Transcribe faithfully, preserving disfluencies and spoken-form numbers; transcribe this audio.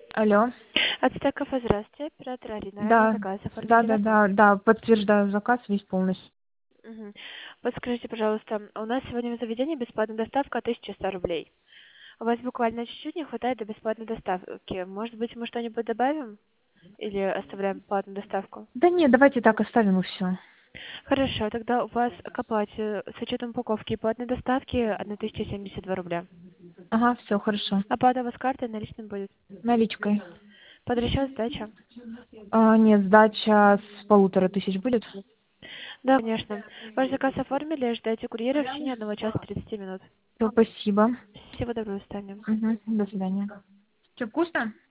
Алло. Ацтеков, здравствуйте. Оператор Арина. Ранее Да, заказ да, оформите да, вас? да, да, подтверждаю заказ весь полностью. Угу. Подскажите, пожалуйста, у нас сегодня в заведении бесплатная доставка тысяча сто рублей. У вас буквально чуть-чуть не хватает до бесплатной доставки. Может быть, мы что-нибудь добавим? Или оставляем платную доставку? Да нет, давайте так оставим и все. Хорошо, тогда у вас к оплате с учетом упаковки и платной доставки тысяча семьдесят два рубля. Ага, все, хорошо. Оплата у вас картой наличным будет. Наличкой. Под расчет сдача? А, нет, сдача с полутора тысяч будет? Да, конечно. Ваш заказ оформили, ждайте курьера в течение одного часа тридцати минут. Все, спасибо. Всего доброго, до свидания. Угу, до свидания. Что, вкусно?